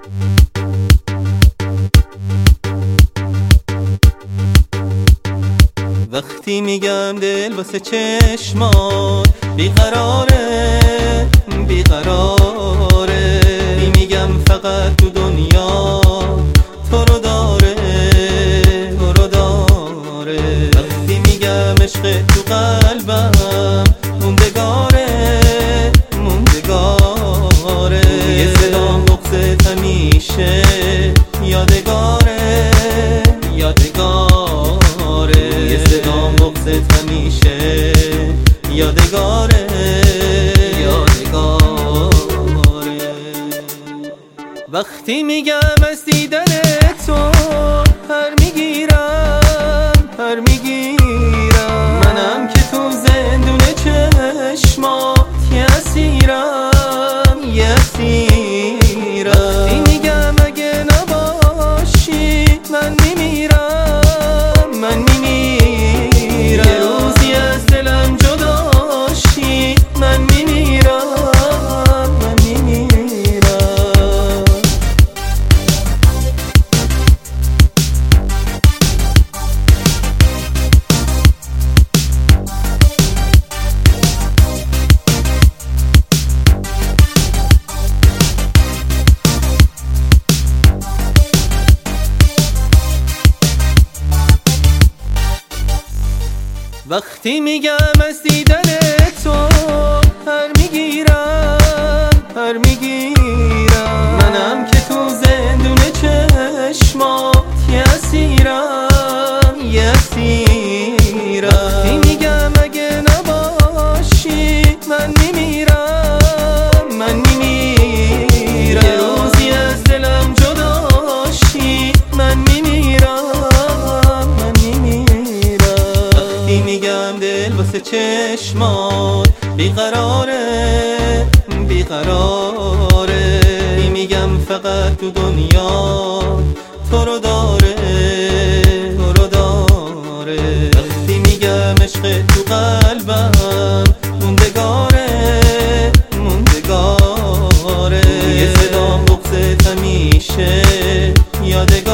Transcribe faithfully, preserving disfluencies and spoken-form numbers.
وقتی میگم دل واسه چشمات بیقراره بیقراره، میگم فقط تو دنیا تو رو داره تو رو داره. وقتی میگم عشق تو قلبم موندگاره موندگاره، یه صدام بغضت همیشه یادگاره یادگاره، یه صدام بغضت همیشه یادگاره یادگاره. وقتی میگم از دیدن تو پر میگیرم پر میگیرم، منم که تو زندون چشمات یه اسیرم یه اسیرم. وقتی میگم اگه نباشی من میمیرم من میمیرم، یه روزی از دلم جداشی من میمیرم من میمیرم. وقتی میگم از دیدن تو پر میگیرم پر میگیرم، منم که تو زندون چشمات یه اسیرم یه اسیرم. وقتی میگم اگه نباشی من میمیرم من میمیرم، یه روزی از دلم جداشی من میمیرم من میمیرم. وقتی میگم دل واسه چشمات بیقراره بیقراره، میگم فقط تو دنیا تو رو داره تو رو داره. وقتی میگم عشق تو قلبم موندگاره موندگاره، یه صدام بغضت همیشه یادگاره